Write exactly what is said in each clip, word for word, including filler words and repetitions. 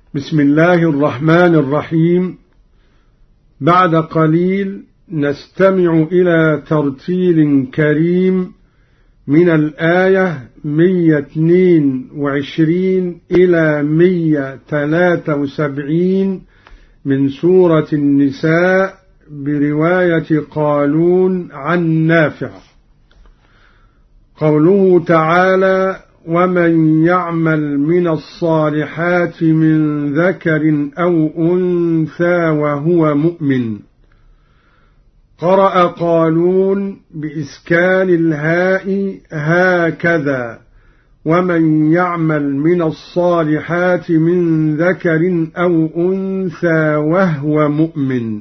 بسم الله الرحمن الرحيم. بعد قليل نستمع إلى ترتيل كريم من الآية مئة واثنين وعشرين إلى مئة وثلاثة وسبعين من سورة النساء برواية قالون عن نافع. قوله تعالى: ومن يعمل من الصالحات من ذكر أو أنثى وهو مؤمن. قرأ قالون بإسكان الهاء هكذا: ومن يعمل من الصالحات من ذكر أو أنثى وهو مؤمن.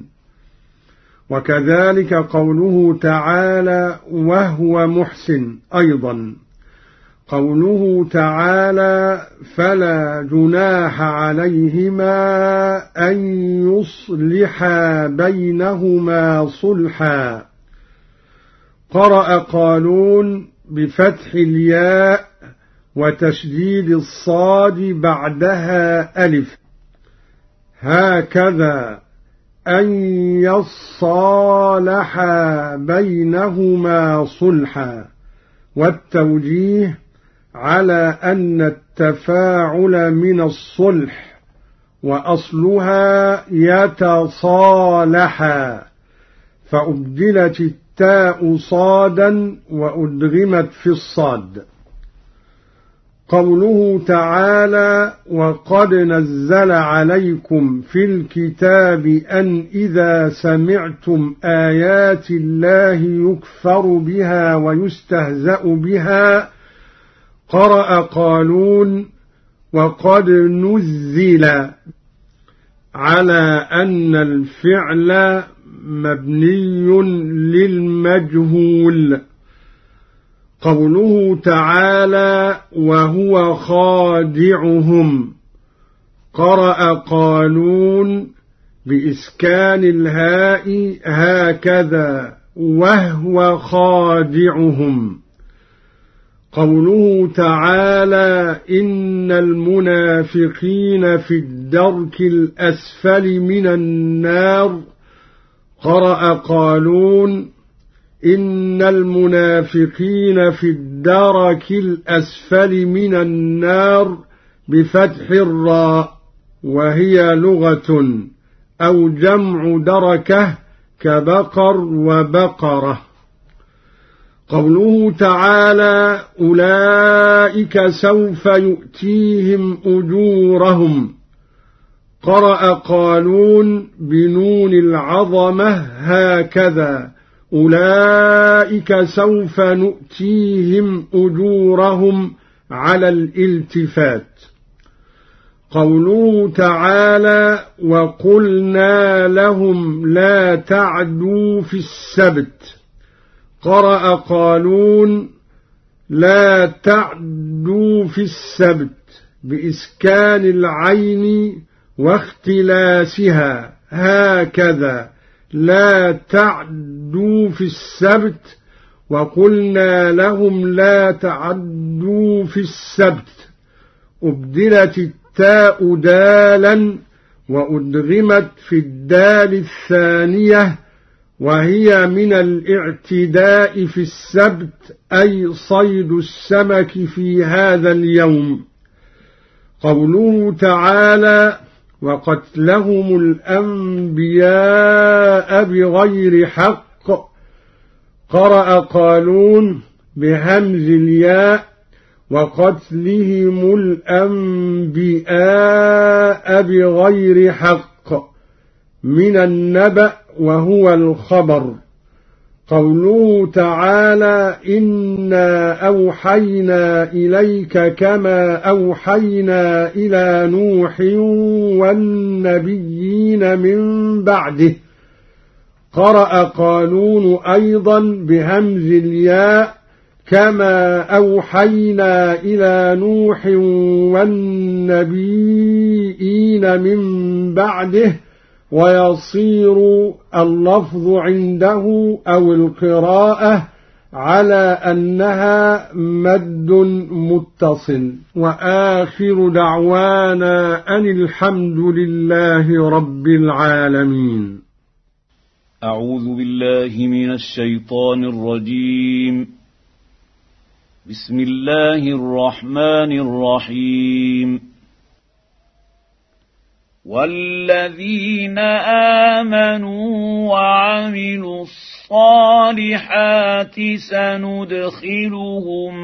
وكذلك قوله تعالى: وهو محسن أيضا. قوله تعالى: فلا جناح عليهما أن يصلحا بينهما صلحا. قرأ قالون بفتح الياء وتشديد الصاد بعدها ألف، هكذا أن يصالحا بينهما صلحا. والتوجيه على أن التفاعل من الصلح وأصلها يتصالحا، فأبدلت التاء صادا وأدغمت في الصاد. قوله تعالى: وقد نزل عليكم في الكتاب أن إذا سمعتم آيات الله يكفر بها ويستهزأ بها. قرأ قالون وقد نزل على أن الفعل مبني للمجهول. قوله تعالى: وهو خادعهم. قرأ قالون بإسكان الهاء هكذا: وهو خادعهم. قوله تعالى: إن المنافقين في الدرك الأسفل من النار. قرأ قالون إن المنافقين في الدرك الأسفل من النار بفتح الراء، وهي لغة أو جمع دركة كبقر وبقرة. قوله تعالى: أولئك سوف يؤتيهم أجورهم. قرأ قالون بنون العظمة هكذا: أولئك سوف نؤتيهم أجورهم على الالتفات. قوله تعالى: وقلنا لهم لا تعدوا في السبت. قرأ قالون لا تعدوا في السبت بإسكان العين واختلاسها هكذا: لا تعدوا في السبت. وقلنا لهم لا تعدوا في السبت، أبدلت التاء دالا وأدغمت في الدال الثانية، وهي من الاعتداء في السبت أي صيد السمك في هذا اليوم. قوله تعالى: وقتلهم الأنبياء بغير حق. قرأ قالون بهمز الياء وقتلهم الأنبياء بغير حق من النبأ وهو الخبر. قوله تعالى: إنا أوحينا إليك كما أوحينا إلى نوح والنبيين من بعده. قرأ قالون أيضا بهمز الياء كما أوحينا إلى نوح والنبيين من بعده، ويصير اللفظ عنده أو القراءة على أنها مد متصل. وآخر دعوانا أن الحمد لله رب العالمين. أعوذ بالله من الشيطان الرجيم. بسم الله الرحمن الرحيم. والذين آمنوا وعملوا الصالحات سندخلهم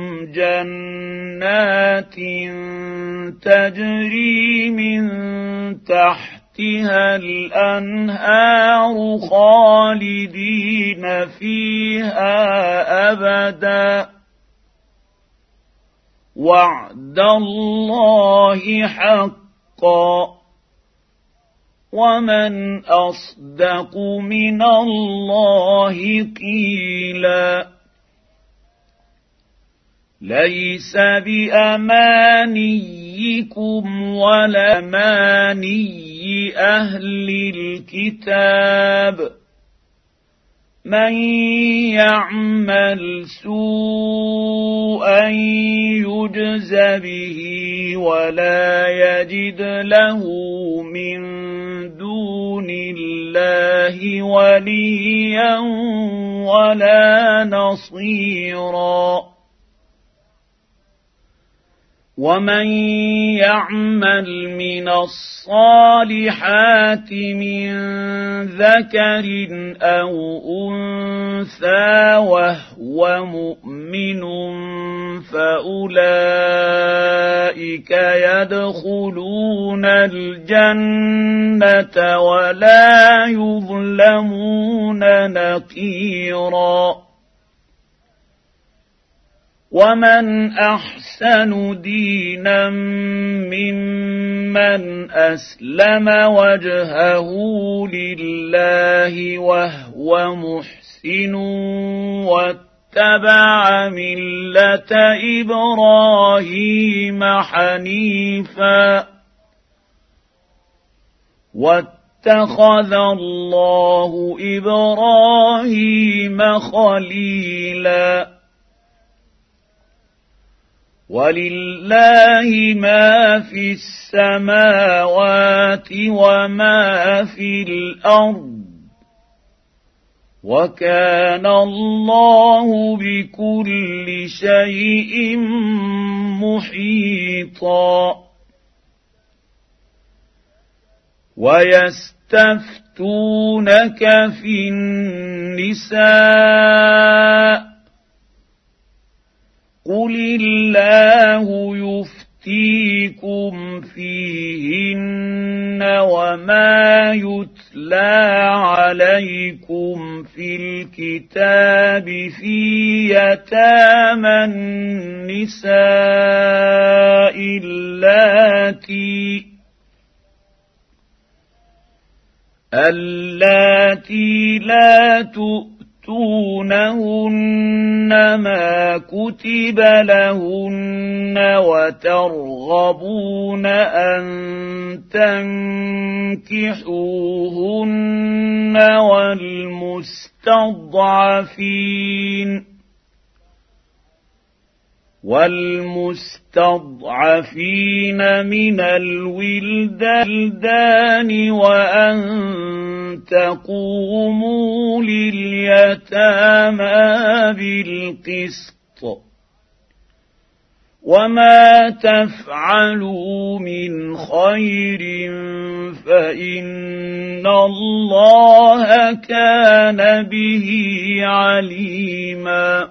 جنات تجري من تحتها الأنهار خالدين فيها أبدا وعد الله حقا ومن أصدق من الله قيلا. ليس بأمانيكم ولا أماني أهل الكتاب من يعمل سوءا يجز به ولا يجد له من دون الله وليا ولا نصيرا. ومن يعمل من الصالحات من ذكر أو أنثى وهو مؤمن فأولئك يدخلون الجنة ولا يظلمون نقيرا. ومن أحسن دينا ممن أسلم وجهه لله وهو محسن واتبع ملة إبراهيم حنيفا واتخذ الله إبراهيم خليلا. ولله ما في السماوات وما في الأرض وكان الله بكل شيء محيطا. ويستفتونك في النساء قل الله يفتيكم فيهن وما يتلى عليكم في الكتاب في يتامى النساء اللاتي اللاتي لا تؤمنون تؤتونهن ما كتب لهن وترغبون أن تنكحوهن والمستضعفين والمستضعفين من الولدان وأن تقوموا لليتامى بالقسط وما تفعلوا من خير فإن الله كان به عليما.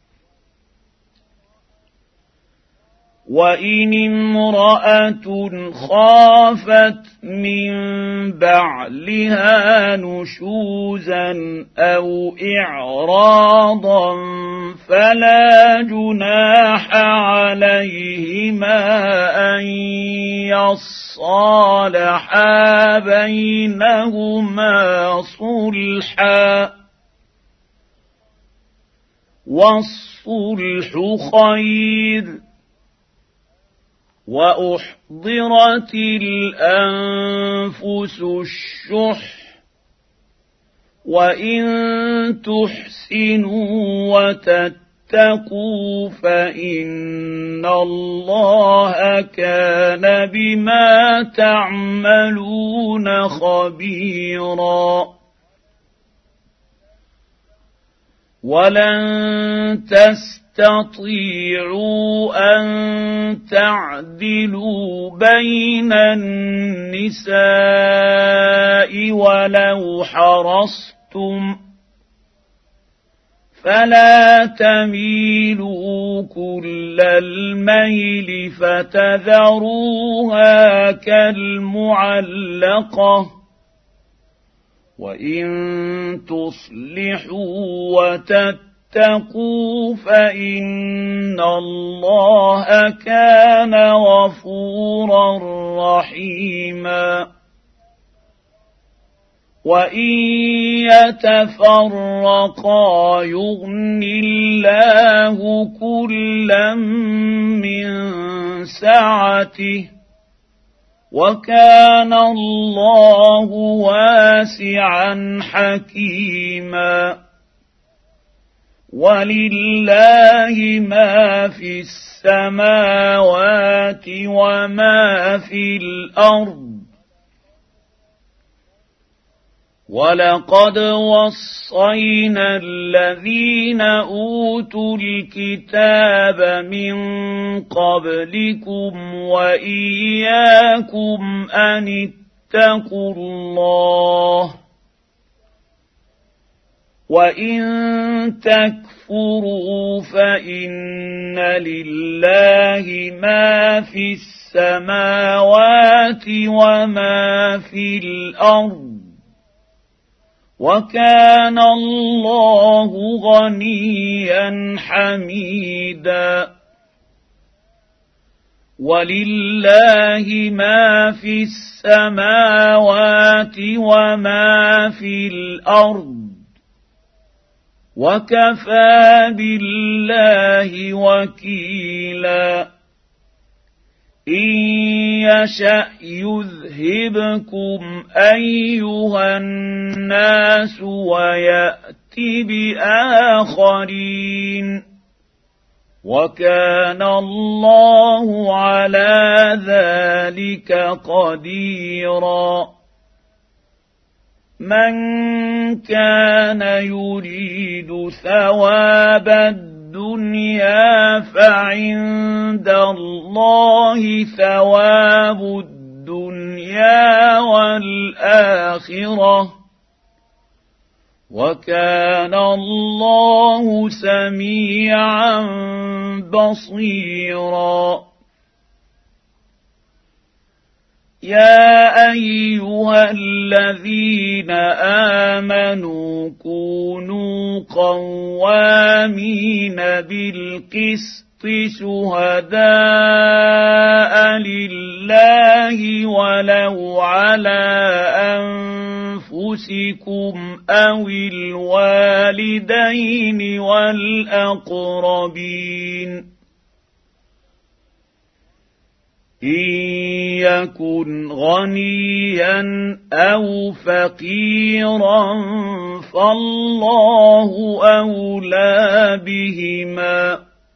وإن امرأة خافت من بعلها نشوزا أو إعراضا فلا جناح عليهما أن يصالحا بينهما صلحا والصلح خير. وأحضرت الأنفس الشح وإن تحسنوا وتتقوا فإن الله كان بما تعملون خبيرا ولن تستطيعوا أن تعدلوا بين النساء ولو حرصتم فلا تميلوا كل الميل فتذروها كالمعلقة وإن تصلحوا وتتقوا فإن الله كان غفورا رحيما وإن يتفرقا يغن الله كلا من سعته وكان الله واسعا حكيما ولله ما في السماوات وما في الأرض ولقد وصينا الذين أوتوا الكتاب من قبلكم وإياكم أن اتقوا الله وإن تكفروا فإن لله ما في السماوات وما في الأرض وكان الله غنيا حميدا ولله ما في السماوات وما في الأرض وكفى بالله وكيلا إن يشأ يذهبكم أيها الناس ويأت بآخرين وكان الله على ذلك قديرا من كان يريد ثواب الدنيا فعند الله ثواب الدنيا والآخرة وكان الله سميعا بصيرا يا أيها الذين آمنوا كونوا قوامين بالقسط شهداء لله ولو على أنفسكم أو الوالدين والأقربين إن يكن غنيا أو فقيرا فالله أولى بهما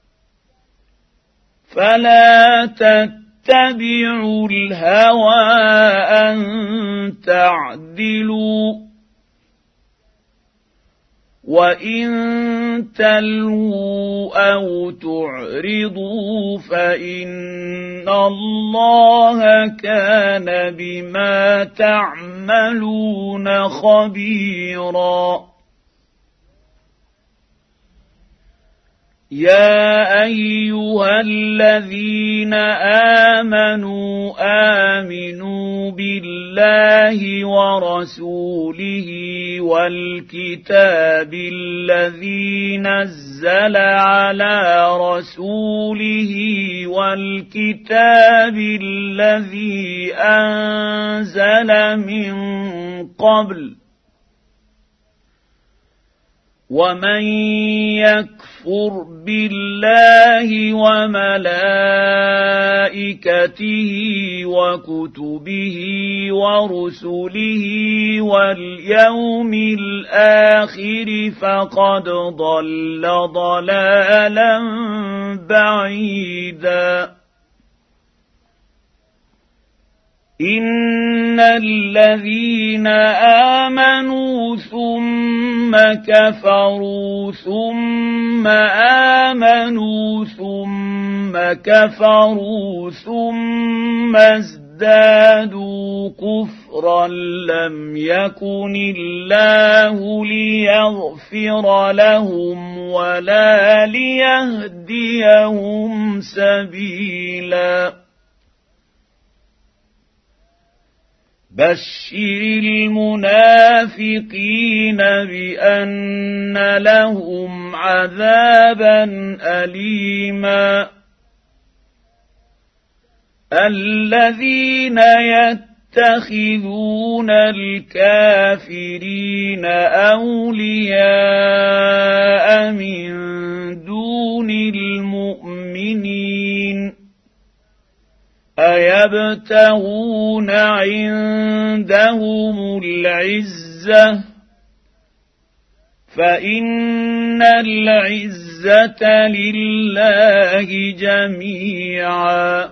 فلا تتبعوا الهوى أن تعدلوا وإن تلووا أو تعرضوا فإن الله كان بما تعملون خبيرا يا أيها الذين آمنوا آمنوا بالله ورسوله والكتاب الذي نزل على رسوله والكتاب الذي أنزل من قبل ومن يكفر بالله وملائكته وكتبه ورسله واليوم الآخر فقد ضل ضلالا بعيدا إن الذين آمنوا ثم كفروا ثم آمنوا ثم كفروا ثم ازدادوا كفرا لم يكن الله ليغفر لهم ولا ليهديهم سبيلا بشر المنافقين بأن لهم عذابا أليما الذين يتخذون الكافرين أولياء من دون المؤمنين أيبتغون عندهم العزة فإن العزة لله جميعا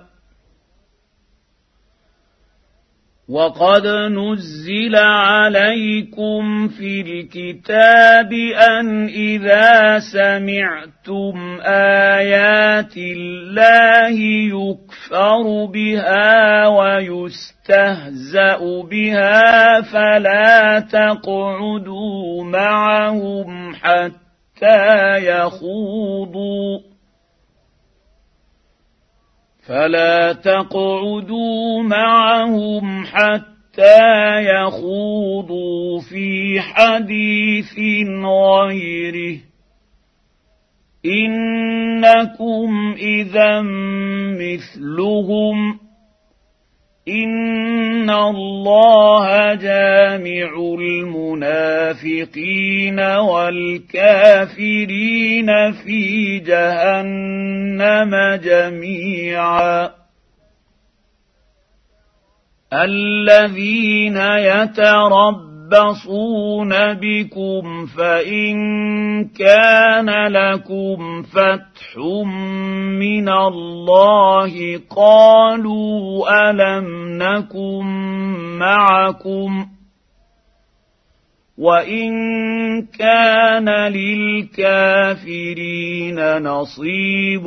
وقد نزل عليكم في الكتاب أن إذا سمعتم آيات الله يكفر بها ويستهزأ بها فلا تقعدوا معهم حتى يخوضوا فلا تقعدوا معهم حتى يخوضوا في حديث غيره إنكم إذا مثلهم إن الله جامع المنافقين والكافرين في جهنم جميعا الذين يتربصون بكم فإن كان لكم فتح من الله قالوا ألم نكن معكم وإن كان للكافرين نصيب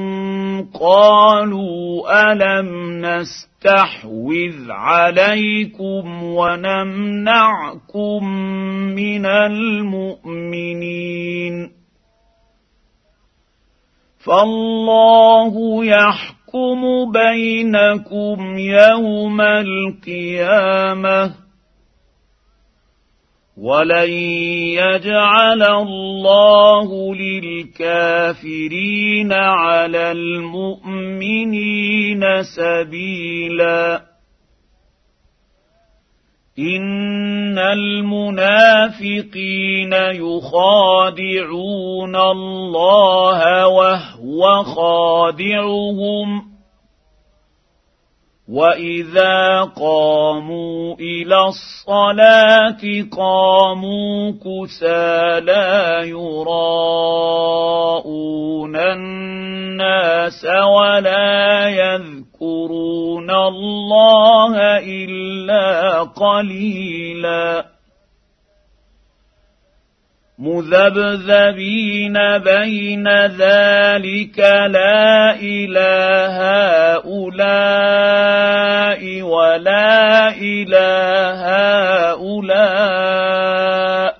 قالوا ألم نستحوذ عليكم ونمنعكم من المؤمنين فالله يحكم بينكم يوم القيامة ولن يجعل الله للكافرين على المؤمنين سبيلا إن المنافقين يخادعون الله وهو خادعهم وإذا قاموا إلى الصلاة قاموا كسى لا يراءون الناس ولا يذكرون الله إلا قليلا مذبذبين بين ذلك لا إلى هؤلاء ولا إلى هؤلاء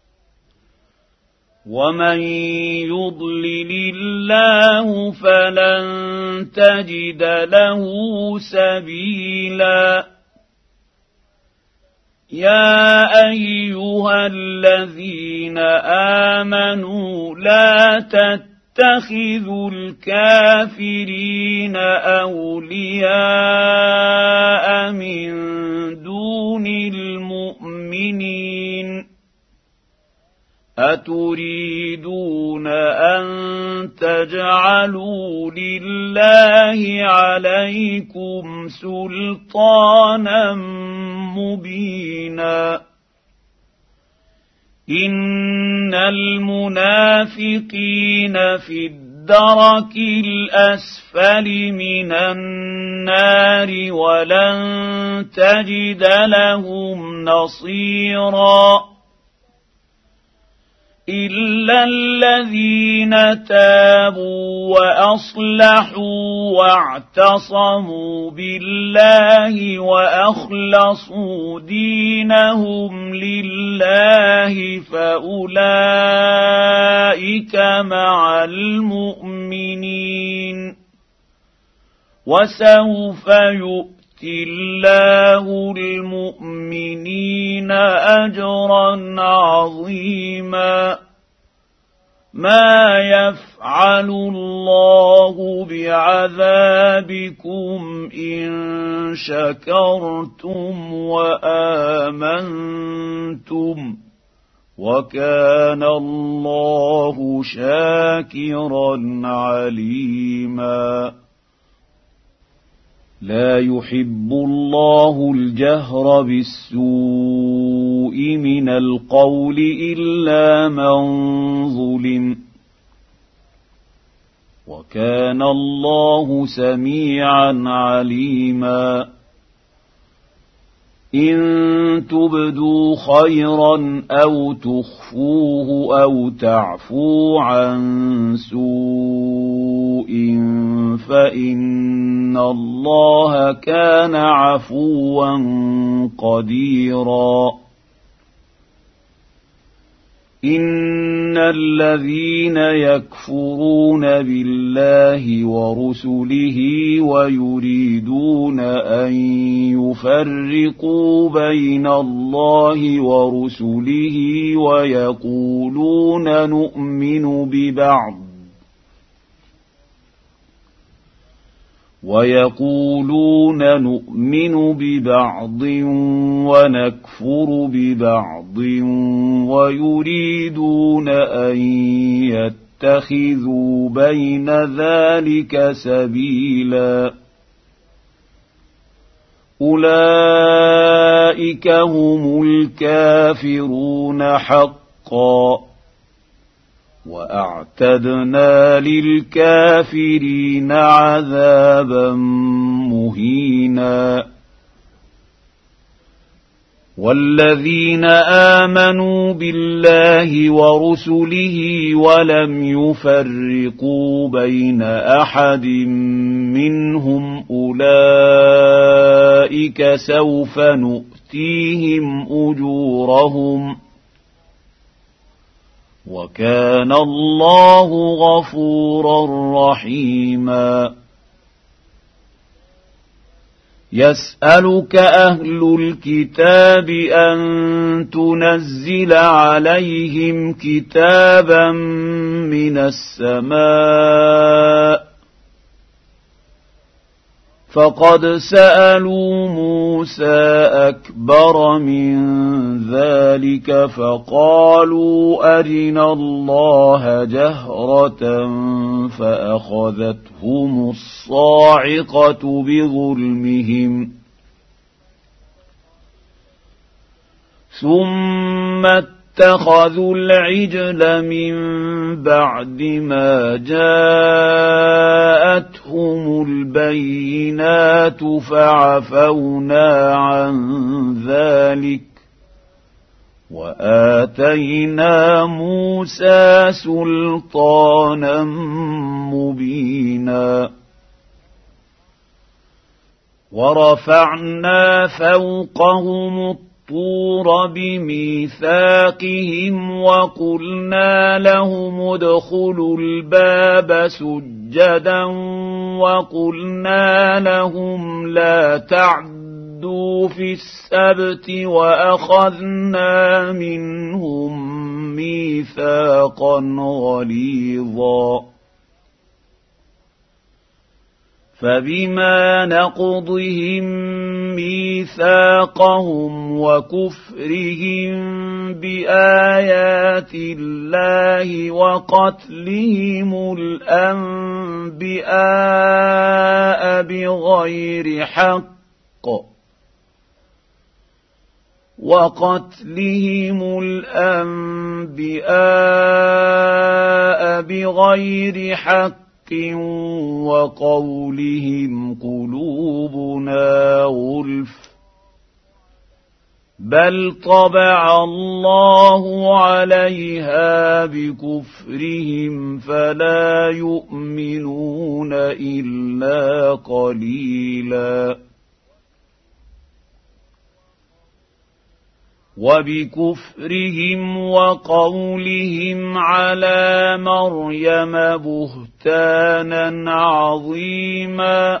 ومن يضلل الله فلن تجد له سبيلا يا أيها الذين آمنوا لا تتخذوا الكافرين أولياء من دون المؤمنين أتريدون أن تجعلوا لله عليكم سلطانا مبينا إن المنافقين في الدرك الأسفل من النار ولن تجد لهم نصيرا إلا الذين تابوا وأصلحوا واعتصموا بالله وأخلصوا دينهم لله فأولئك مع المؤمنين وسوف يؤتي الله المؤمنين أجرا عظيما ما يفعل الله بعذابكم إن شكرتم وآمنتم وكان الله شاكرا عليما لا يحب الله الجهر بالسوء من القول إلا من ظلم وكان الله سميعا عليما إن تبدوا خيرا أو تخفوه أو تعفوا عن سوء فإن الله كان عفوا قديرا إن الذين يكفرون بالله ورسله ويريدون أن يفرقوا بين الله ورسله ويقولون نؤمن ببعض ويقولون نؤمن ببعض ونكفر ببعض ويريدون أن يتخذوا بين ذلك سبيلا أولئك هم الكافرون حقا وأعتدنا للكافرين عذابا مهينا والذين آمنوا بالله ورسله ولم يفرقوا بين أحد منهم أولئك سوف نؤتيهم أجورهم وكان الله غفورا رحيما يسألك أهل الكتاب أن تنزل عليهم كتابا من السماء فقد سألوا موسى أكبر من ذلك فقالوا أرنا الله جهرة فأخذتهم الصاعقة بظلمهم ثم اتخذوا العجل من بعد ما جاءتهم البينات فعفونا عن ذلك وآتينا موسى سلطانا مبينا ورفعنا فوقهم الطور بميثاقهم وقلنا لهم ادخلوا الباب سجدا وقلنا لهم لا تعدوا في السبت وأخذنا منهم ميثاقا غليظا فبما نقضهم ميثاقهم وكفرهم بآيات الله وقتلهم الأنبياء بغير حق وقتلهم الأنبياء بغير حق وقولهم قلوبنا غلف بل طبع الله عليها بكفرهم فلا يؤمنون إلا قليلا وبكفرهم وقولهم على مريم بهتانا عظيما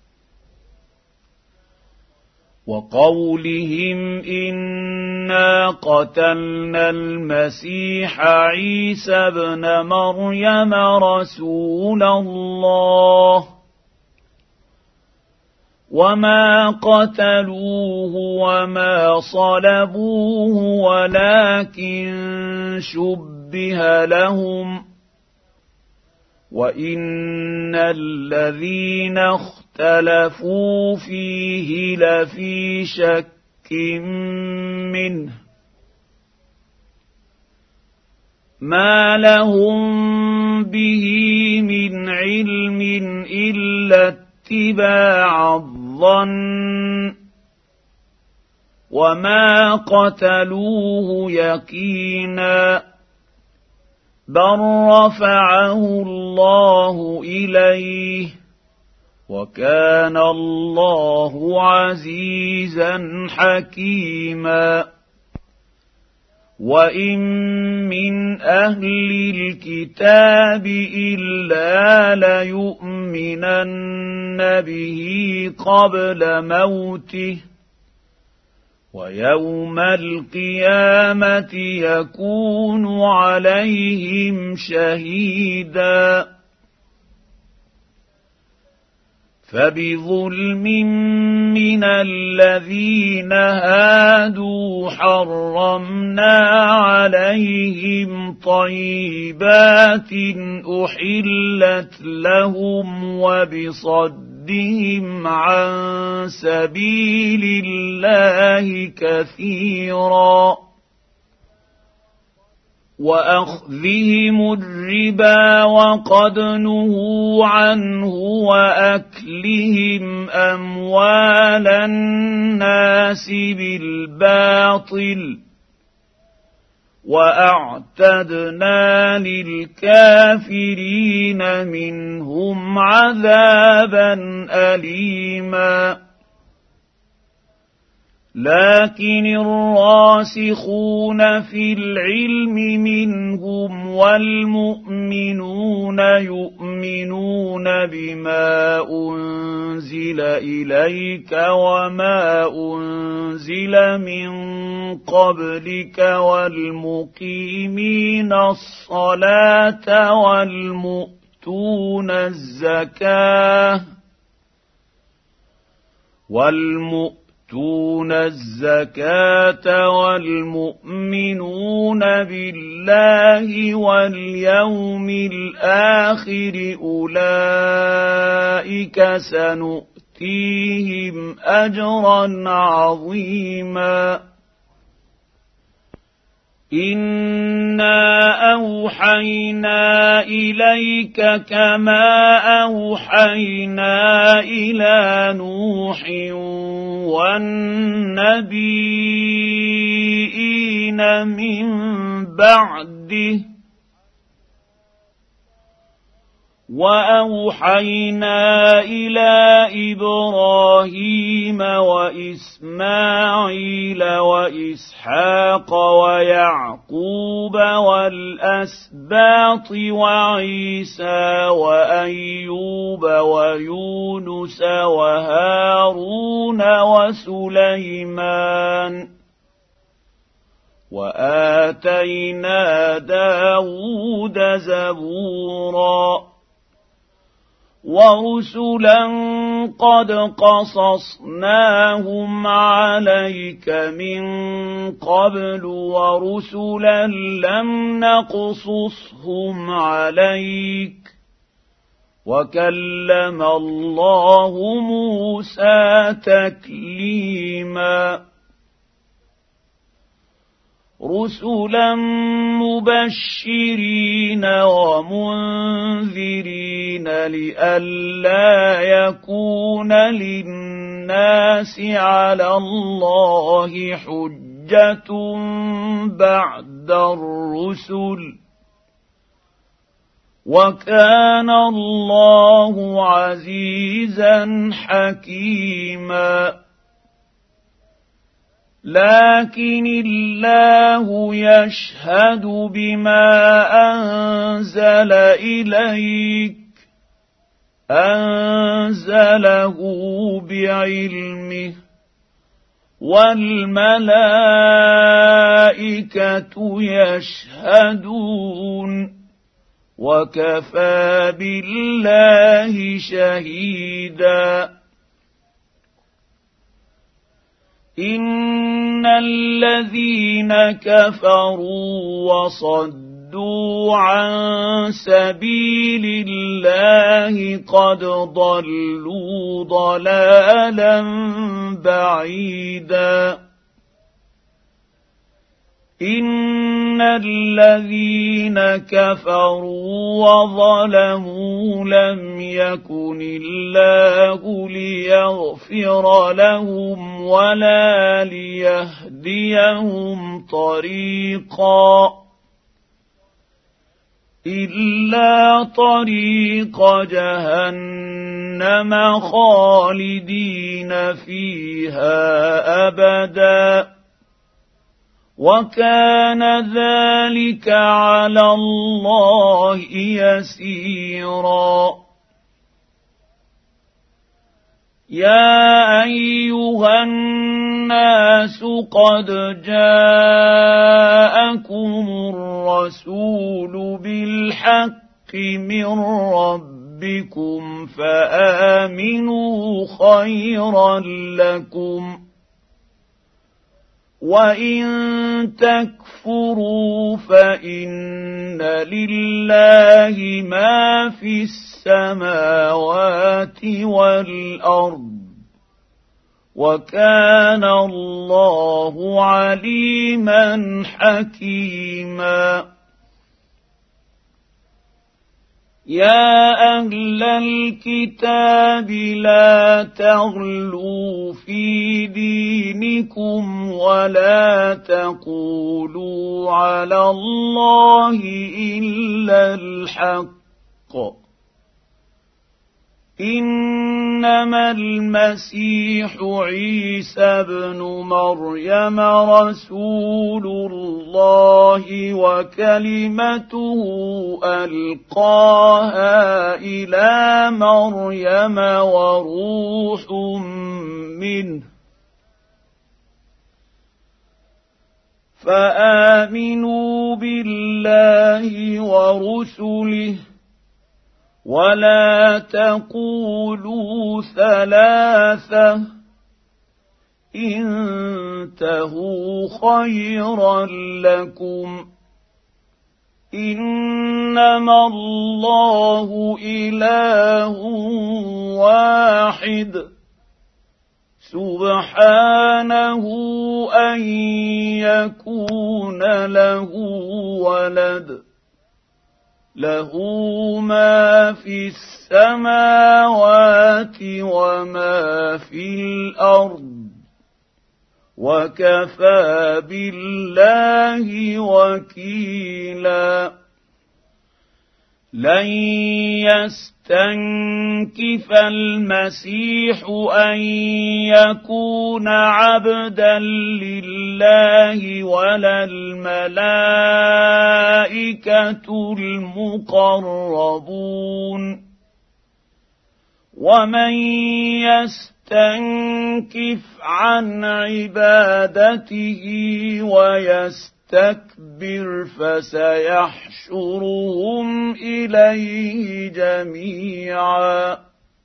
وقولهم إنا قتلنا المسيح عيسى ابن مريم رسول الله وما قتلوه وما صلبوه ولكن شبه لهم وإن الذين اختلفوا فيه لفي شك منه ما لهم به من علم إلا اتباع الظن وما قتلوه يقينا بل رفعه الله إليه وكان الله عزيزا حكيما وإن من أهل الكتاب إلا ليؤمنن به قبل موته ويوم القيامة يكون عليهم شهيدا فبظلم من الذين هادوا حرمنا عليهم طيبات أحلت لهم وبصدهم عن سبيل الله كثيرا وأخذهم الربا وقد نهوا عنه وأكلهم أموال الناس بالباطل وأعتدنا للكافرين منهم عذابا أليما لكن الراسخون في العلم منهم والمؤمنون يؤمنون بما أنزل إليك وما أنزل من قبلك والمقيمين الصلاة والمؤتون الزكاة والمؤتون يؤتون الزكاة والمؤمنون بالله واليوم الآخر أولئك سنؤتيهم أجرا عظيما إنا أوحينا إليك كما أوحينا إلى نوح والنبيين من بعده وأوحينا إلى إبراهيم وإسماعيل وإسحاق ويعقوب والأسباط وعيسى وأيوب ويونس وهارون وسليمان وآتينا داود زبورا ورسلا قد قصصناهم عليك من قبل ورسلا لم نقصصهم عليك وكلم الله موسى تكليما رسلا مبشرين ومنذرين لئلا يكون للناس على الله حجة بعد الرسل وكان الله عزيزا حكيما لكن الله يشهد بما أنزل إليك أنزله بعلمه والملائكة يشهدون وكفى بالله شهيدا إن الذين كفروا وصدوا عن سبيل الله قد ضلوا ضلالا بعيدا إن الذين كفروا وظلموا لم يكن الله ليغفر لهم ولا ليهديهم طريقا إلا طريق جهنم خالدين فيها أبدا وكان ذلك على الله يسيرا يا أيها الناس قد جاءكم الرسول بالحق من ربكم فآمنوا خيرا لكم وإن تكفروا فإن لله ما في السماوات والأرض وكان الله عليما حكيما يا أهل الكتاب لا تغلوا في دينكم ولا تقولوا على الله إلا الحق إنما المسيح عيسى ابن مريم رسول الله وكلمته ألقاها إلى مريم وروح منه فآمنوا بالله ورسله ولا تقولوا ثلاثة انتهوا خيرا لكم إنما الله إله واحد سبحانه أن يكون له ولد له ما في السماوات وما في الأرض وكفى بالله وكيلا لن يستنكف المسيح أن يكون عبدا لله ولا الملائكة المقربون ومن يستنكف عن عبادته ويستنكف يستكبر فسيحشرهم إليه جميعا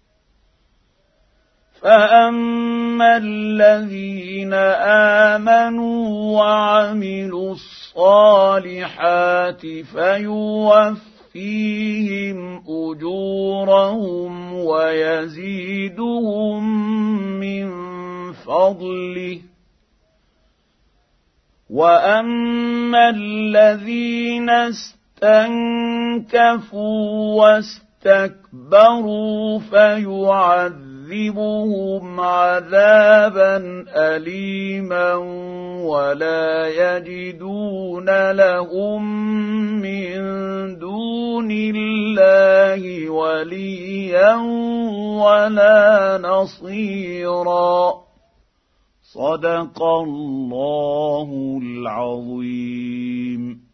فأما الذين آمنوا وعملوا الصالحات فيوفيهم أجورهم ويزيدهم من فضله وأما الذين استنكفوا واستكبروا فيعذبهم عذابا أليما ولا يجدون لهم من دون الله وليا ولا نصيرا صدق الله العظيم.